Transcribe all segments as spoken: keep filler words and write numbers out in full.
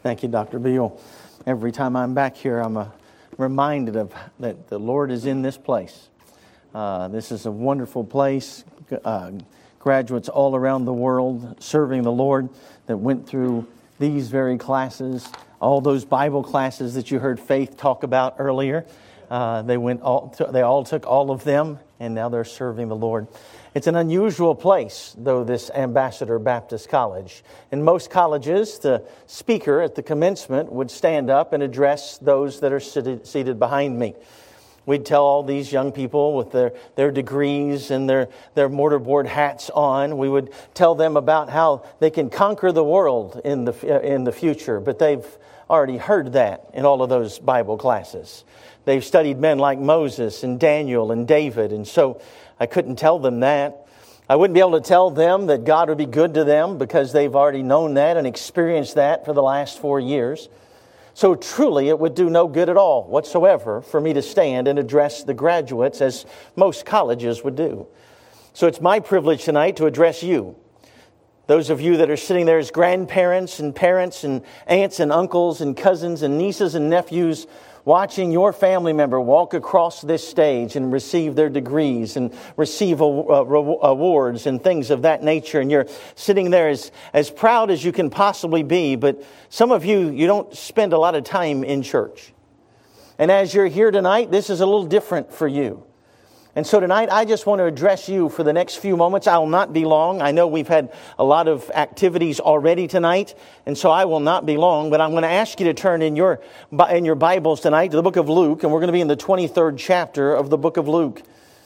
Thank you, Doctor Beal. Every time I'm back here, I'm uh, reminded of that the Lord is in this place. Uh, this is a wonderful place. Uh, graduates all around the world serving the Lord that went through these very classes, all those Bible classes that you heard Faith talk about earlier. Uh, they went all. They all took all of them, and now they're serving the Lord. It's an unusual place, though, this Ambassador Baptist College. In most colleges, the speaker at the commencement would stand up and address those that are seated, seated behind me. We'd tell all these young people with their, their degrees and their, their mortarboard hats on, we would tell them about how they can conquer the world in the, in the future. But they've already heard that in all of those Bible classes. They've studied men like Moses and Daniel and David, and so I couldn't tell them that. I wouldn't be able to tell them that God would be good to them because they've already known that and experienced that for the last four years. So truly, it would do no good at all whatsoever for me to stand and address the graduates as most colleges would do. So it's my privilege tonight to address you. Those of you that are sitting there as grandparents and parents and aunts and uncles and cousins and nieces and nephews, watching your family member walk across this stage and receive their degrees and receive awards and things of that nature. And you're sitting there as, as proud as you can possibly be. But some of you, you don't spend a lot of time in church. And as you're here tonight, this is a little different for you. And so tonight, I just want to address you for the next few moments. I will not be long. I know we've had a lot of activities already tonight, and so I will not be long. But I'm going to ask you to turn in your in your Bibles tonight to the book of Luke, and we're going to be in the twenty-third chapter of the book of Luke.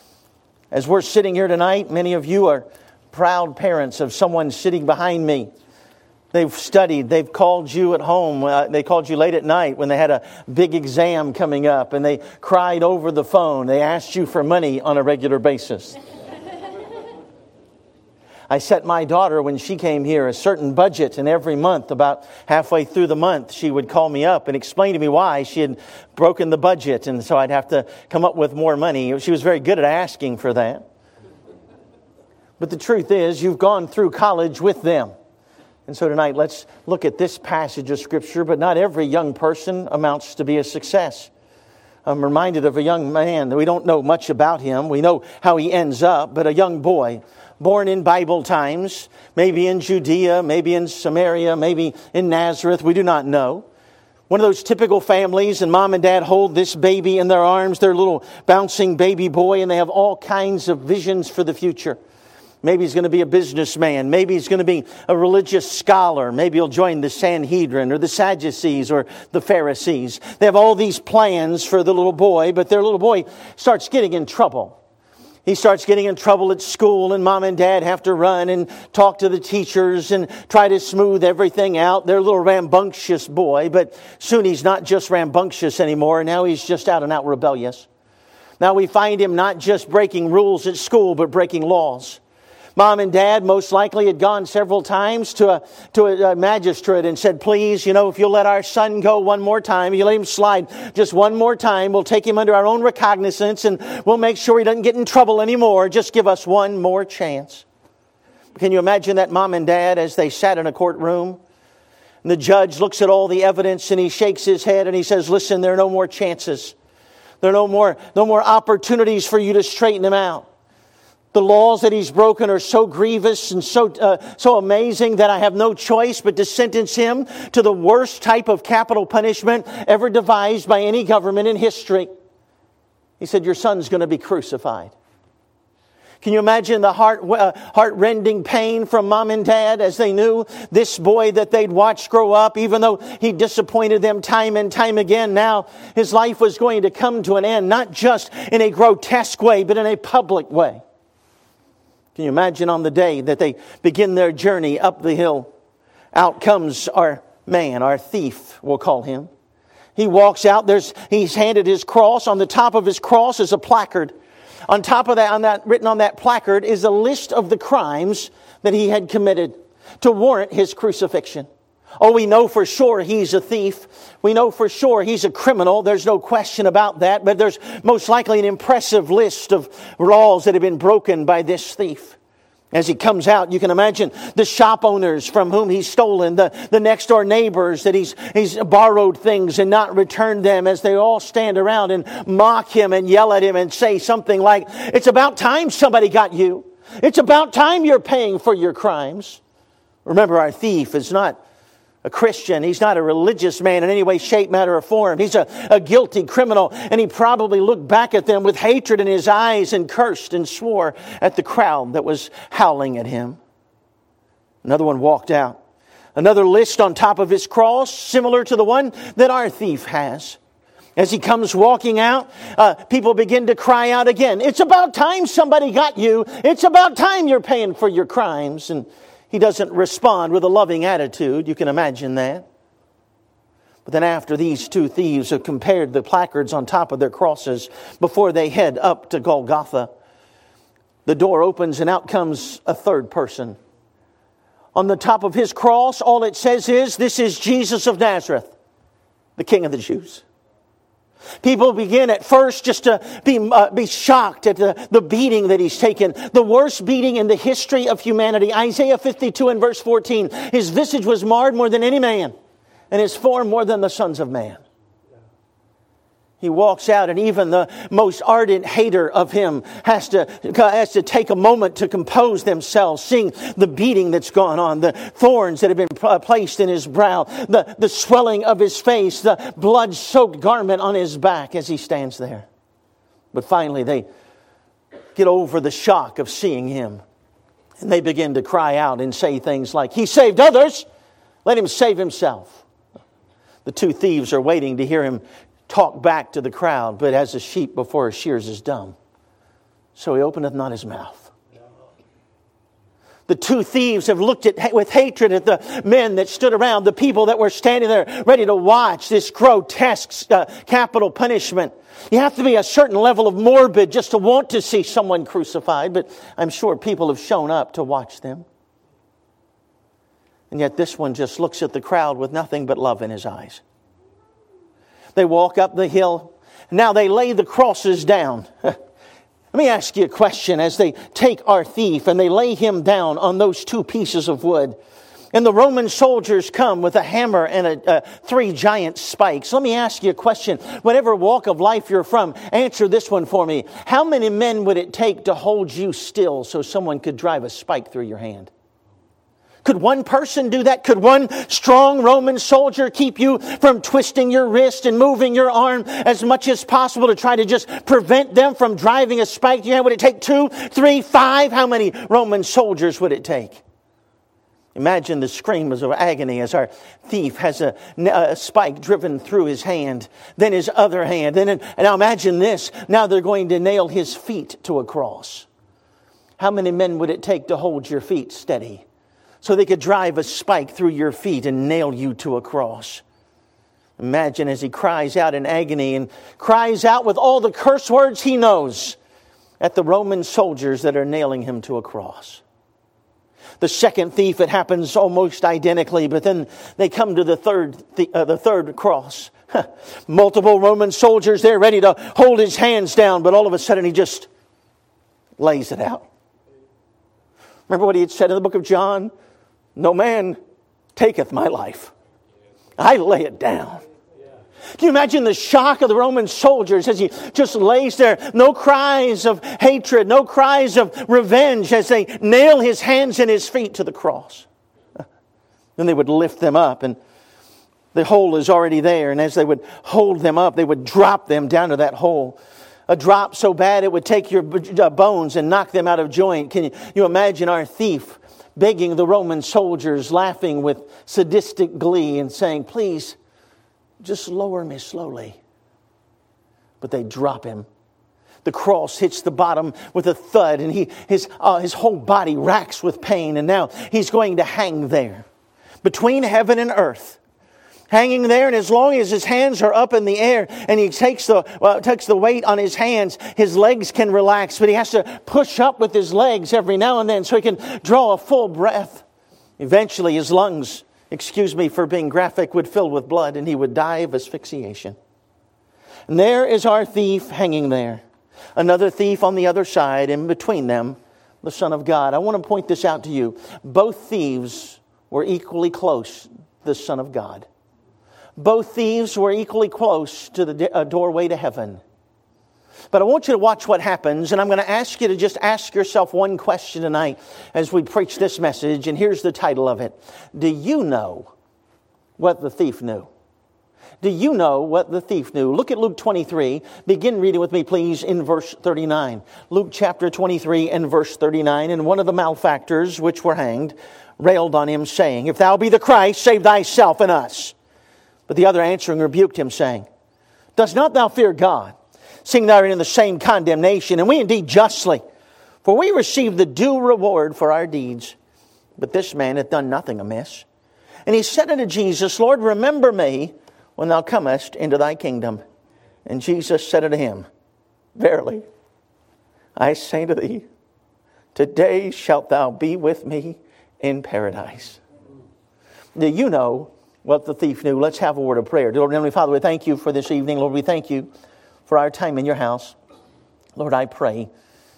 As we're sitting here tonight, many of you are proud parents of someone sitting behind me. They've studied. They've called you at home. Uh, they called you late at night when they had a big exam coming up, and they cried over the phone. They asked you for money on a regular basis. I set my daughter, when she came here, a certain budget, and every month, about halfway through the month, she would call me up and explain to me why she had broken the budget, and so I'd have to come up with more money. She was very good at asking for that. But the truth is, you've gone through college with them. And so tonight, let's look at this passage of Scripture. But not every young person amounts to be a success. I'm reminded of a young man that we don't know much about him. We know how he ends up, but a young boy born in Bible times, maybe in Judea, maybe in Samaria, maybe in Nazareth. We do not know. One of those typical families, and mom and dad hold this baby in their arms, their little bouncing baby boy, and they have all kinds of visions for the future. Maybe he's going to be a businessman. Maybe he's going to be a religious scholar. Maybe he'll join the Sanhedrin or the Sadducees or the Pharisees. They have all these plans for the little boy, but their little boy starts getting in trouble. He starts getting in trouble at school, and mom and dad have to run and talk to the teachers and try to smooth everything out. They're a little rambunctious boy, but soon he's not just rambunctious anymore. Now he's just out and out rebellious. Now we find him not just breaking rules at school, but breaking laws. Mom and dad most likely had gone several times to a to a magistrate and said, please, you know, if you'll let our son go one more time, you let him slide just one more time, we'll take him under our own recognizance and we'll make sure he doesn't get in trouble anymore. Just give us one more chance. Can you imagine that mom and dad as they sat in a courtroom? And the judge looks at all the evidence and he shakes his head and he says, listen, there are no more chances. There are no more, no more opportunities for you to straighten him out. The laws that he's broken are so grievous and so uh, so amazing that I have no choice but to sentence him to the worst type of capital punishment ever devised by any government in history. He said, your son's going to be crucified. Can you imagine the heart uh, heart-rending pain from mom and dad as they knew this boy that they'd watched grow up, even though he disappointed them time and time again, now his life was going to come to an end, not just in a grotesque way, but in a public way. Can you imagine on the day that they begin their journey up the hill? Out comes our man, our thief, we'll call him. He walks out. There's he's handed his cross. On the top of his cross is a placard. On top of that, on that, written on that placard is a list of the crimes that he had committed to warrant his crucifixion. Oh, we know for sure he's a thief. We know for sure he's a criminal. There's no question about that. But there's most likely an impressive list of laws that have been broken by this thief. As he comes out, you can imagine the shop owners from whom he's stolen, the, the next door neighbors that he's, he's borrowed things and not returned them, as they all stand around and mock him and yell at him and say something like, "It's about time somebody got you. It's about time you're paying for your crimes." Remember, our thief is not a Christian. He's not a religious man in any way, shape, matter, or form. He's a, a guilty criminal. And he probably looked back at them with hatred in his eyes and cursed and swore at the crowd that was howling at him. Another one walked out. Another list on top of his cross, similar to the one that our thief has. As he comes walking out, uh, people begin to cry out again, "It's about time somebody got you. It's about time you're paying for your crimes." And he doesn't respond with a loving attitude. You can imagine that. But then after these two thieves have compared the placards on top of their crosses before they head up to Golgotha, the door opens and out comes a third person. On the top of his cross, all it says is, "This is Jesus of Nazareth, the King of the Jews." People begin at first just to be uh, be shocked at the, the beating that he's taken. The worst beating in the history of humanity. Isaiah fifty-two and verse fourteen. His visage was marred more than any man, and his form more than the sons of man. He walks out, and even the most ardent hater of him has to, has to take a moment to compose themselves, seeing the beating that's gone on, the thorns that have been placed in his brow, the, the swelling of his face, the blood-soaked garment on his back as he stands there. But finally, they get over the shock of seeing him, and they begin to cry out and say things like, "He saved others, let him save himself." The two thieves are waiting to hear him talk back to the crowd, but as a sheep before his shears is dumb, so he openeth not his mouth. The two thieves have looked at with hatred at the men that stood around, the people that were standing there ready to watch this grotesque uh, capital punishment. You have to be a certain level of morbid just to want to see someone crucified, but I'm sure people have shown up to watch them. And yet this one just looks at the crowd with nothing but love in his eyes. They walk up the hill. Now they lay the crosses down. Let me ask you a question. As they take our thief and they lay him down on those two pieces of wood, and the Roman soldiers come with a hammer and a, uh, three giant spikes. Let me ask you a question. Whatever walk of life you're from, answer this one for me. How many men would it take to hold you still so someone could drive a spike through your hand? Could one person do that? Could one strong Roman soldier keep you from twisting your wrist and moving your arm as much as possible to try to just prevent them from driving a spike to your hand? Would it take two, three, five? How many Roman soldiers would it take? Imagine the screams of agony as our thief has a, a spike driven through his hand, then his other hand. Then, and now imagine this. Now they're going to nail his feet to a cross. How many men would it take to hold your feet steady so they could drive a spike through your feet and nail you to a cross? Imagine as he cries out in agony and cries out with all the curse words he knows at the Roman soldiers that are nailing him to a cross. The second thief, it happens almost identically, but then they come to the third, th- uh, the third cross. Multiple Roman soldiers there ready to hold his hands down, but all of a sudden he just lays it out. Remember what he had said in the book of John? No man taketh my life. I lay it down. Can you imagine the shock of the Roman soldiers as he just lays there? No cries of hatred, no cries of revenge as they nail his hands and his feet to the cross. Then they would lift them up, and the hole is already there. And as they would hold them up, they would drop them down to that hole. A drop so bad it would take your bones and knock them out of joint. Can you, you imagine our thief begging the Roman soldiers, laughing with sadistic glee and saying, please, just lower me slowly. But they drop him. The cross hits the bottom with a thud, and he his uh, his whole body racks with pain. And now he's going to hang there between heaven and earth, hanging there. And as long as his hands are up in the air, and he takes the well, takes the weight on his hands, his legs can relax. But he has to push up with his legs every now and then so he can draw a full breath. Eventually, his lungs, excuse me for being graphic, would fill with blood, and he would die of asphyxiation. And there is our thief hanging there. Another thief on the other side, and between them, the Son of God. I want to point this out to you. Both thieves were equally close to the Son of God. Both thieves were equally close to the doorway to heaven. But I want you to watch what happens, and I'm going to ask you to just ask yourself one question tonight as we preach this message, and here's the title of it. Do you know what the thief knew? Do you know what the thief knew? Look at Luke twenty-three. Begin reading with me, please, in verse thirty-nine. Luke chapter twenty-three and verse thirty-nine. And one of the malefactors which were hanged railed on him, saying, If thou be the Christ, save thyself and us. But the other answering rebuked him, saying, Dost not thou fear God, seeing thou art in the same condemnation, and we indeed justly? For we receive the due reward for our deeds. But this man hath done nothing amiss. And he said unto Jesus, Lord, remember me when thou comest into thy kingdom. And Jesus said unto him, Verily, I say to thee, today shalt thou be with me in paradise. Do you know what the thief knew? Let's have a word of prayer. Dear Lord and Heavenly Father, we thank you for this evening. Lord, we thank you for our time in your house. Lord, I pray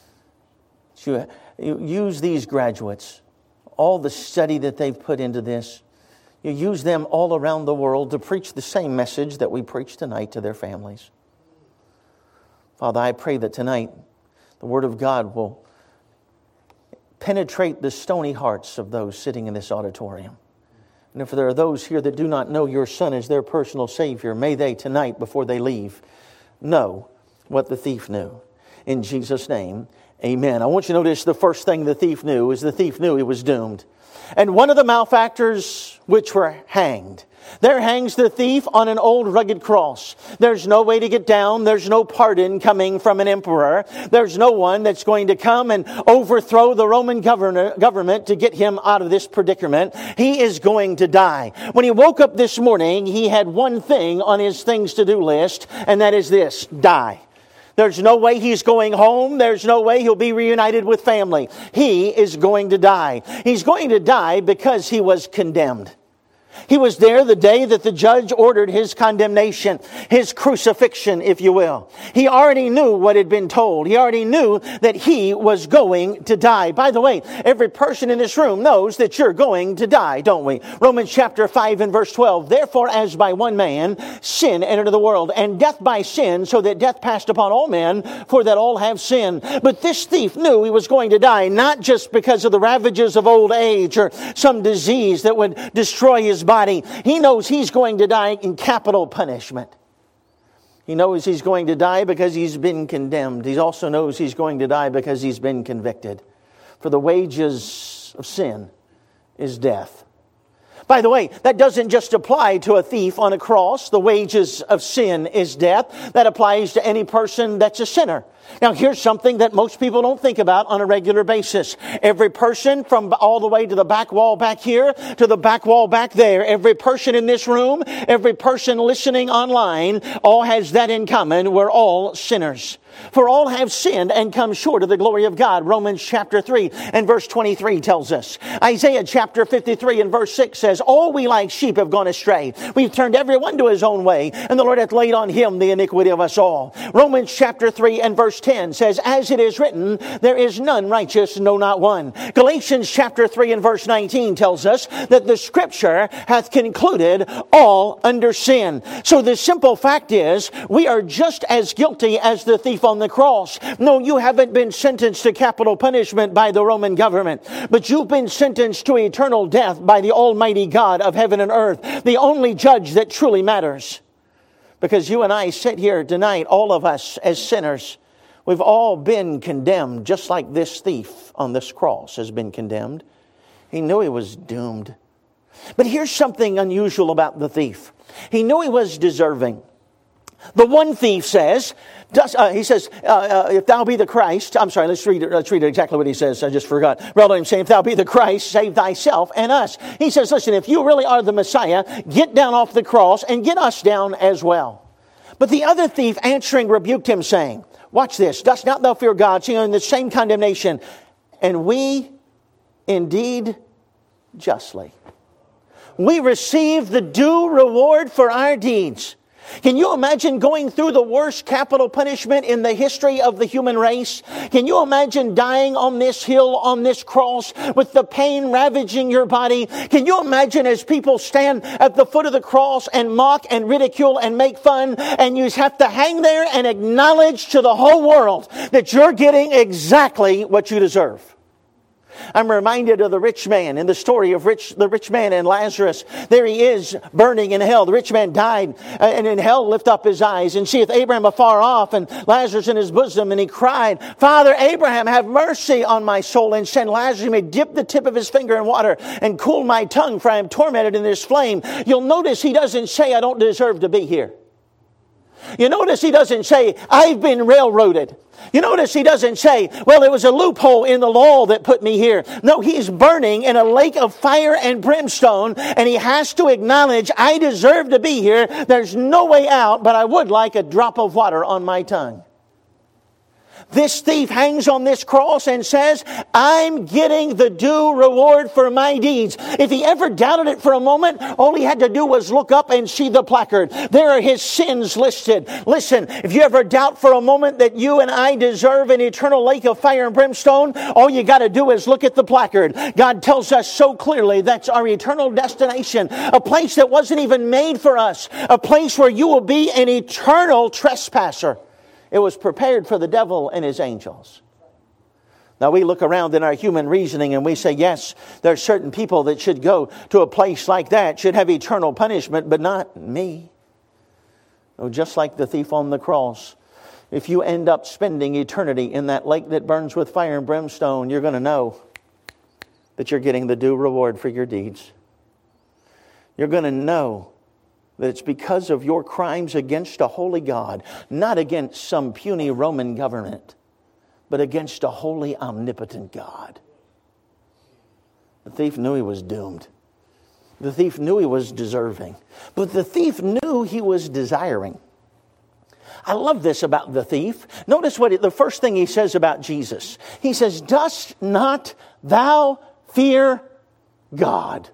that you use these graduates, all the study that they've put into this. You use them all around the world to preach the same message that we preach tonight to their families. Father, I pray that tonight the Word of God will penetrate the stony hearts of those sitting in this auditorium. And if there are those here that do not know your Son as their personal Savior, may they tonight, before they leave, know what the thief knew. In Jesus' name, amen. I want you to notice the first thing the thief knew is the thief knew he was doomed. And one of the malefactors which were hanged. There hangs the thief on an old rugged cross. There's no way to get down. There's no pardon coming from an emperor. There's no one that's going to come and overthrow the Roman governor, government to get him out of this predicament. He is going to die. When he woke up this morning, he had one thing on his things to do list, and that is this: die. There's no way he's going home. There's no way he'll be reunited with family. He is going to die. He's going to die because he was condemned. He was there the day that the judge ordered his condemnation, his crucifixion, if you will. He already knew what had been told. He already knew that he was going to die. By the way, every person in this room knows that you're going to die, don't we? Romans chapter five and verse twelve. Therefore, as by one man sin entered into the world, and death by sin, so that death passed upon all men, for that all have sinned. But this thief knew he was going to die, not just because of the ravages of old age or some disease that would destroy his body. He knows he's going to die in capital punishment. He knows he's going to die because he's been condemned. He also knows he's going to die because he's been convicted. For the wages of sin is death. By the way, that doesn't just apply to a thief on a cross. The wages of sin is death. That applies to any person that's a sinner. Now, here's something that most people don't think about on a regular basis. Every person from all the way to the back wall back here to the back wall back there, every person in this room, every person listening online, all has that in common. We're all sinners. For all have sinned and come short of the glory of God. Romans chapter three and verse twenty-three tells us. Isaiah chapter fifty-three and verse six says, all we like sheep have gone astray. We've turned everyone to his own way, and the Lord hath laid on him the iniquity of us all. Romans chapter three and verse ten says, as it is written, there is none righteous, no, not one. Galatians chapter three and verse nineteen tells us that the Scripture hath concluded all under sin. So the simple fact is, we are just as guilty as the thief on the cross. No, you haven't been sentenced to capital punishment by the Roman government, but you've been sentenced to eternal death by the Almighty God of heaven and earth, the only judge that truly matters. Because you and I sit here tonight, all of us as sinners, we've all been condemned, just like this thief on this cross has been condemned. He knew he was doomed. But here's something unusual about the thief. He knew he was deserving. The one thief says, does, uh, he says, uh, uh, if thou be the Christ, I'm sorry, let's read it, let's read it exactly what he says. I just forgot. Rather than saying, if thou be the Christ, save thyself and us. He says, listen, if you really are the Messiah, get down off the cross and get us down as well. But the other thief answering rebuked him, saying, watch this, dost not thou fear God, seeing in the same condemnation, and we indeed justly. We receive the due reward for our deeds. Can you imagine going through the worst capital punishment in the history of the human race? Can you imagine dying on this hill, on this cross, with the pain ravaging your body? Can you imagine as people stand at the foot of the cross and mock and ridicule and make fun, and you have to hang there and acknowledge to the whole world that you're getting exactly what you deserve? I'm reminded of the rich man in the story of rich, the rich man and Lazarus. There he is burning in hell. The rich man died, and in hell lift up his eyes and seeth Abraham afar off and Lazarus in his bosom. And he cried, Father Abraham, have mercy on my soul, and send Lazarus, he may dip the tip of his finger in water and cool my tongue, for I am tormented in this flame. You'll notice he doesn't say, I don't deserve to be here. You notice he doesn't say, I've been railroaded. You notice he doesn't say, well, it was a loophole in the law that put me here. No, he's burning in a lake of fire and brimstone, and he has to acknowledge, I deserve to be here. There's no way out, but I would like a drop of water on my tongue. This thief hangs on this cross and says, I'm getting the due reward for my deeds. If he ever doubted it for a moment, all he had to do was look up and see the placard. There are his sins listed. Listen, if you ever doubt for a moment that you and I deserve an eternal lake of fire and brimstone, all you got to do is look at the placard. God tells us so clearly that's our eternal destination, a place that wasn't even made for us, a place where you will be an eternal trespasser. It was prepared for the devil and his angels. Now we look around in our human reasoning and we say, yes, there are certain people that should go to a place like that, should have eternal punishment, but not me. Oh, just like the thief on the cross. If you end up spending eternity in that lake that burns with fire and brimstone, you're going to know that you're getting the due reward for your deeds. You're going to know that it's because of your crimes against a holy God, not against some puny Roman government, but against a holy, omnipotent God. The thief knew he was doomed. The thief knew he was deserving. But the thief knew he was desiring. I love this about the thief. Notice what it, the first thing he says about Jesus. He says, dost not thou fear God?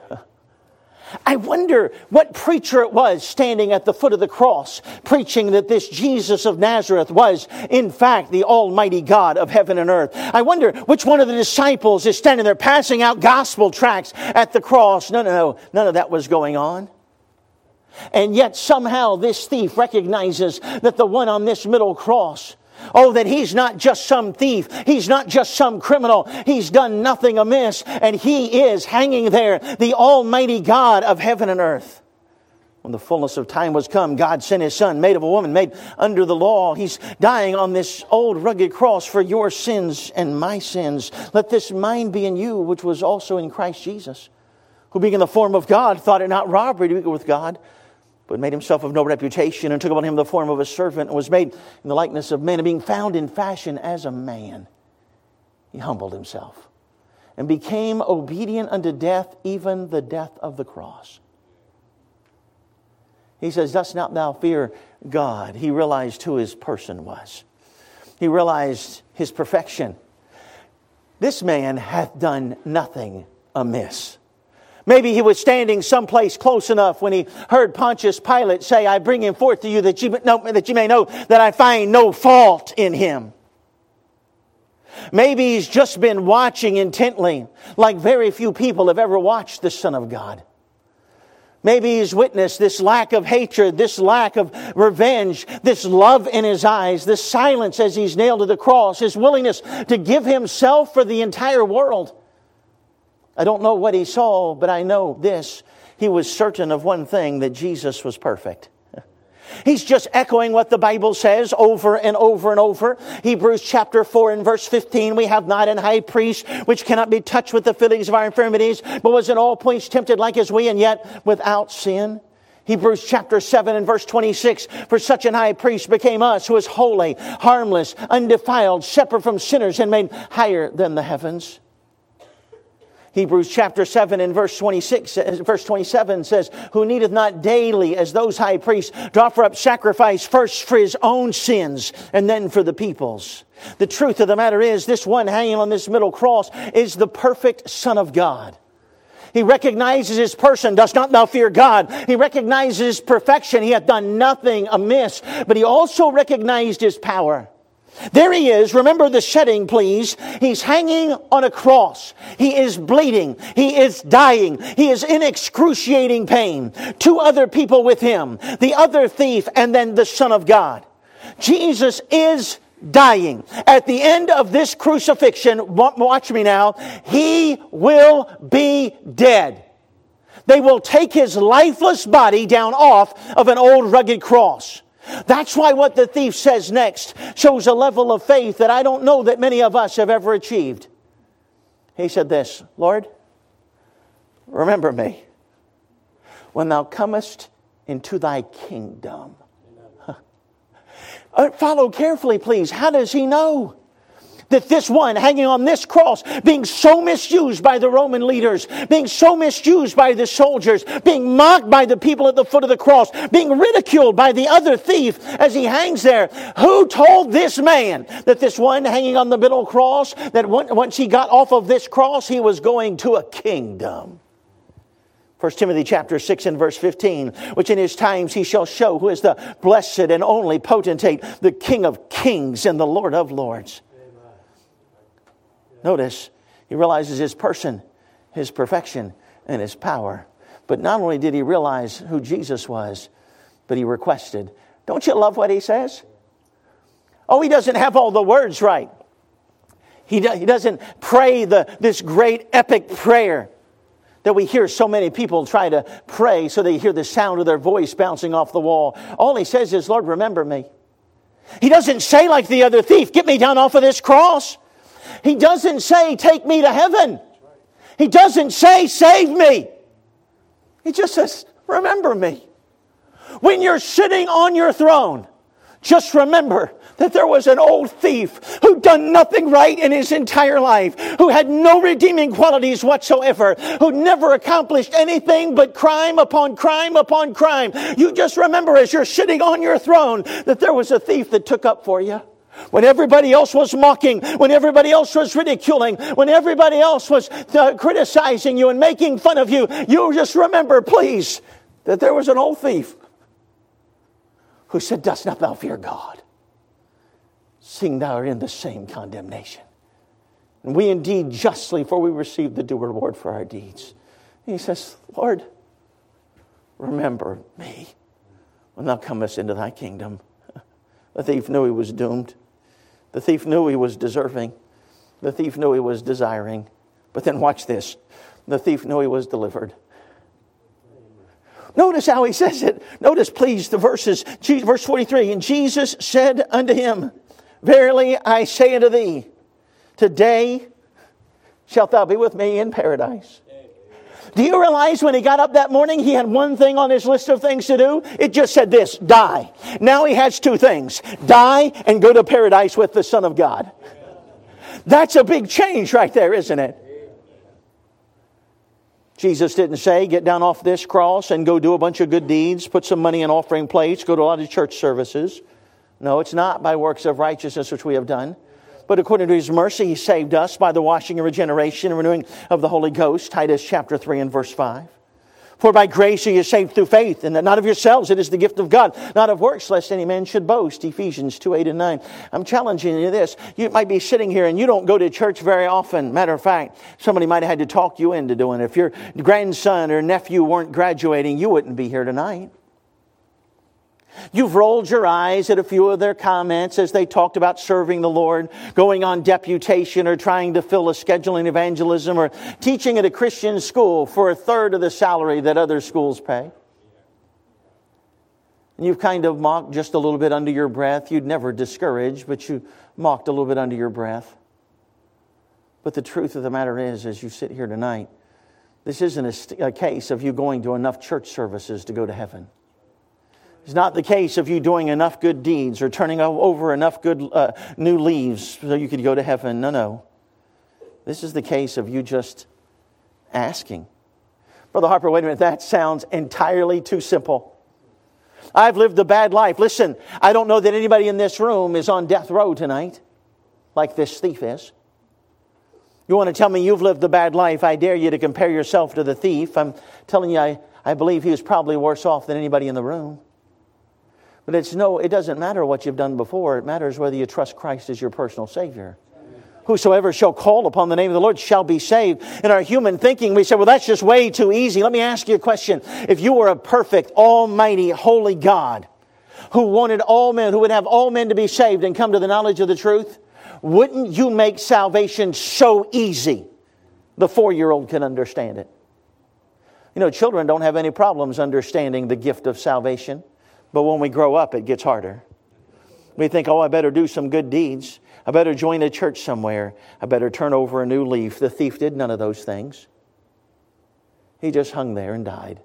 I wonder what preacher it was standing at the foot of the cross preaching that this Jesus of Nazareth was, in fact, the Almighty God of heaven and earth. I wonder which one of the disciples is standing there passing out gospel tracts at the cross. No, no, no. None of that was going on. And yet somehow this thief recognizes that the one on this middle cross, oh, that he's not just some thief. He's not just some criminal. He's done nothing amiss. And he is hanging there, the Almighty God of heaven and earth. When the fullness of time was come, God sent His Son, made of a woman, made under the law. He's dying on this old rugged cross for your sins and my sins. Let this mind be in you, which was also in Christ Jesus, who being in the form of God, thought it not robbery to be equal with God, but made himself of no reputation, and took upon him the form of a servant, and was made in the likeness of men, and being found in fashion as a man, he humbled himself, and became obedient unto death, even the death of the cross. He says, dost not thou fear God? He realized who his person was. He realized his perfection. This man hath done nothing amiss. Maybe he was standing someplace close enough when he heard Pontius Pilate say, I bring him forth to you that you, know, that you may know that I find no fault in him. Maybe he's just been watching intently, like very few people have ever watched the Son of God. Maybe he's witnessed this lack of hatred, this lack of revenge, this love in his eyes, this silence as he's nailed to the cross, his willingness to give himself for the entire world. I don't know what he saw, but I know this. He was certain of one thing, that Jesus was perfect. He's just echoing what the Bible says over and over and over. Hebrews chapter four and verse fifteen, we have not an high priest which cannot be touched with the feelings of our infirmities, but was in all points tempted like as we, and yet without sin. Hebrews chapter seven and verse twenty-six, for such an high priest became us, who is holy, harmless, undefiled, separate from sinners, and made higher than the heavens. Hebrews chapter seven and verse twenty-six, verse twenty-seven says, who needeth not daily, as those high priests, to offer up sacrifice first for his own sins and then for the people's. The truth of the matter is, this one hanging on this middle cross is the perfect Son of God. He recognizes his person, does not thou fear God. He recognizes his perfection, he hath done nothing amiss. But he also recognized his power. There he is. Remember the setting, please. He's hanging on a cross. He is bleeding. He is dying. He is in excruciating pain. Two other people with him. The other thief and then the Son of God. Jesus is dying. At the end of this crucifixion, watch me now, he will be dead. They will take his lifeless body down off of an old rugged cross. That's why what the thief says next shows a level of faith that I don't know that many of us have ever achieved. He said this, Lord, remember me when thou comest into thy kingdom. Uh, follow carefully, please. How does he know that this one hanging on this cross, being so misused by the Roman leaders, being so misused by the soldiers, being mocked by the people at the foot of the cross, being ridiculed by the other thief as he hangs there, who told this man that this one hanging on the middle cross, that once he got off of this cross, he was going to a kingdom? First Timothy chapter six and verse fifteen, which in his times he shall show who is the blessed and only potentate, the King of kings and the Lord of lords. Amen. Notice, he realizes his person, his perfection, and his power. But not only did he realize who Jesus was, but he requested. Don't you love what he says? Oh, he doesn't have all the words right. He, do, he doesn't pray the this great epic prayer that we hear so many people try to pray so they hear the sound of their voice bouncing off the wall. All he says is, Lord, remember me. He doesn't say like the other thief, get me down off of this cross. He doesn't say, take me to heaven. He doesn't say, save me. He just says, remember me. When you're sitting on your throne, just remember that there was an old thief who'd done nothing right in his entire life, who had no redeeming qualities whatsoever, who never accomplished anything but crime upon crime upon crime. You just remember as you're sitting on your throne that there was a thief that took up for you. When everybody else was mocking, when everybody else was ridiculing, when everybody else was uh, criticizing you and making fun of you, you just remember, please, that there was an old thief who said, dost not thou fear God? Seeing thou art in the same condemnation. And we indeed justly, for we receive the due reward for our deeds. And he says, Lord, remember me when thou comest into thy kingdom. The thief knew he was doomed. The thief knew he was deserving. The thief knew he was desiring. But then watch this. The thief knew he was delivered. Notice how he says it. Notice, please, the verses. Verse forty-three. And Jesus said unto him, verily I say unto thee, today shalt thou be with me in paradise. Do you realize when he got up that morning, he had one thing on his list of things to do? It just said this, die. Now he has two things. Die and go to paradise with the Son of God. That's a big change right there, isn't it? Jesus didn't say, get down off this cross and go do a bunch of good deeds, put some money in offering plates, go to a lot of church services. No, it's not by works of righteousness which we have done. But according to His mercy, He saved us by the washing and regeneration and renewing of the Holy Ghost. Titus chapter three and verse five. For by grace are you saved through faith, and that not of yourselves, it is the gift of God, not of works, lest any man should boast. Ephesians two, eight and nine. I'm challenging you this. You might be sitting here and you don't go to church very often. Matter of fact, somebody might have had to talk you into doing it. If your grandson or nephew weren't graduating, you wouldn't be here tonight. You've rolled your eyes at a few of their comments as they talked about serving the Lord, going on deputation or trying to fill a schedule in evangelism or teaching at a Christian school for a third of the salary that other schools pay. And you've kind of mocked just a little bit under your breath. You'd never discourage, but you mocked a little bit under your breath. But the truth of the matter is, as you sit here tonight, this isn't a, a case of you going to enough church services to go to heaven. It's not the case of you doing enough good deeds or turning over enough good uh, new leaves so you could go to heaven. No, no. This is the case of you just asking. Brother Harper, wait a minute. That sounds entirely too simple. I've lived a bad life. Listen, I don't know that anybody in this room is on death row tonight like this thief is. You want to tell me you've lived a bad life? I dare you to compare yourself to the thief. I'm telling you, I, I believe he was probably worse off than anybody in the room. But it's no, it doesn't matter what you've done before. It matters whether you trust Christ as your personal Savior. Whosoever shall call upon the name of the Lord shall be saved. In our human thinking, we say, well, that's just way too easy. Let me ask you a question. If you were a perfect, almighty, holy God who wanted all men, who would have all men to be saved and come to the knowledge of the truth, wouldn't you make salvation so easy the four-year-old can understand it? You know, children don't have any problems understanding the gift of salvation. But when we grow up, it gets harder. We think, oh, I better do some good deeds. I better join a church somewhere. I better turn over a new leaf. The thief did none of those things. He just hung there and died.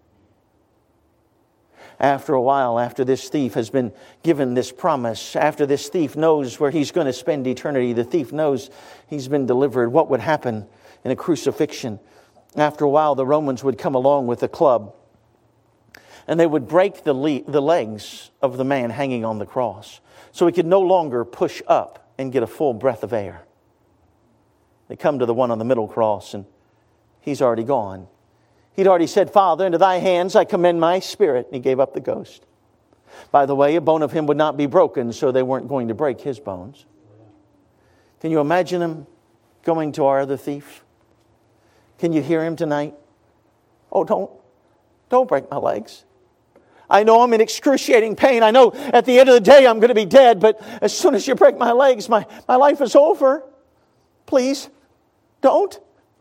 After a while, after this thief has been given this promise, after this thief knows where he's going to spend eternity, the thief knows he's been delivered, what would happen in a crucifixion. After a while, the Romans would come along with a club, and they would break the, le- the legs of the man hanging on the cross, so he could no longer push up and get a full breath of air. They come to the one on the middle cross, and he's already gone. He'd already said, Father, into thy hands I commend my spirit. And he gave up the ghost. By the way, a bone of him would not be broken, so they weren't going to break his bones. Can you imagine him going to our other thief? Can you hear him tonight? Oh, don't, don't break my legs. I know I'm in excruciating pain. I know at the end of the day I'm going to be dead, but as soon as you break my legs, my, my life is over. Please, don't.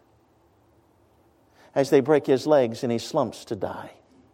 As they break his legs and he slumps to die.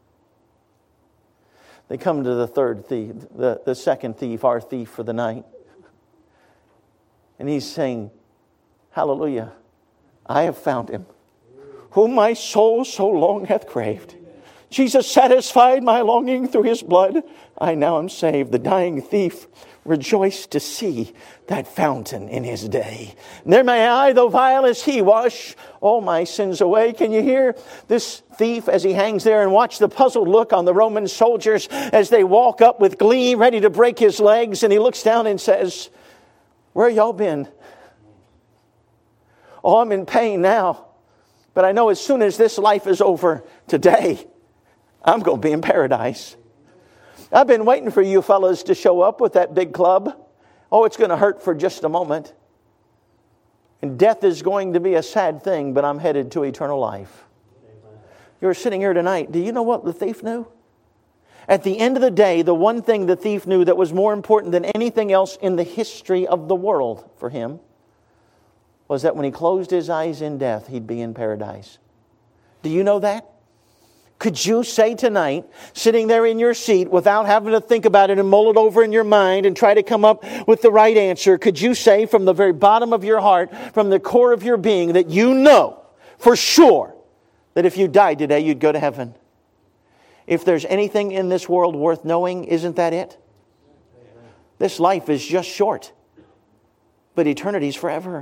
They come to the third thief, the, the second thief, our thief for the night. And he's saying, hallelujah, I have found him, whom my soul so long hath craved. Jesus satisfied my longing through his blood. I now am saved. The dying thief rejoiced to see that fountain in his day. And there may I, though vile as he, wash all my sins away. Can you hear this thief as he hangs there, and watch the puzzled look on the Roman soldiers as they walk up with glee, ready to break his legs. And he looks down and says, where y'all been? Oh, I'm in pain now. But I know as soon as this life is over today, I'm going to be in paradise. I've been waiting for you fellas to show up with that big club. Oh, it's going to hurt for just a moment. And death is going to be a sad thing, but I'm headed to eternal life. Amen. You're sitting here tonight. Do you know what the thief knew? At the end of the day, the one thing the thief knew that was more important than anything else in the history of the world for him was that when he closed his eyes in death, he'd be in paradise. Do you know that? Could you say tonight, sitting there in your seat without having to think about it and mull it over in your mind and try to come up with the right answer, could you say from the very bottom of your heart, from the core of your being, that you know for sure that if you died today, you'd go to heaven? If there's anything in this world worth knowing, isn't that it? This life is just short, but eternity's forever.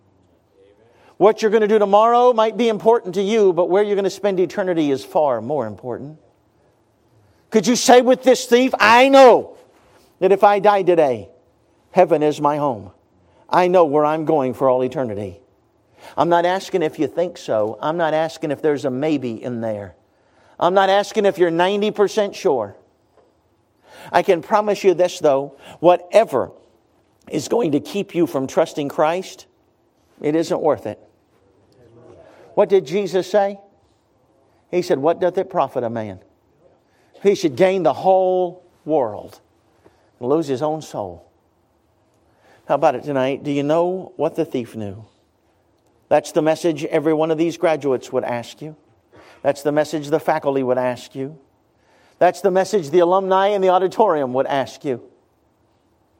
What you're going to do tomorrow might be important to you, but where you're going to spend eternity is far more important. Could you say with this thief, I know that if I die today, heaven is my home. I know where I'm going for all eternity. I'm not asking if you think so. I'm not asking if there's a maybe in there. I'm not asking if you're ninety percent sure. I can promise you this, though. Whatever is going to keep you from trusting Christ, it isn't worth it. What did Jesus say? He said, what doth it profit a man? He should gain the whole world and lose his own soul. How about it tonight? Do you know what the thief knew? That's the message every one of these graduates would ask you. That's the message the faculty would ask you. That's the message the alumni in the auditorium would ask you.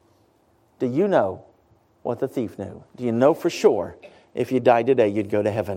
Do you know what the thief knew? Do you know for sure if you died today, you'd go to heaven?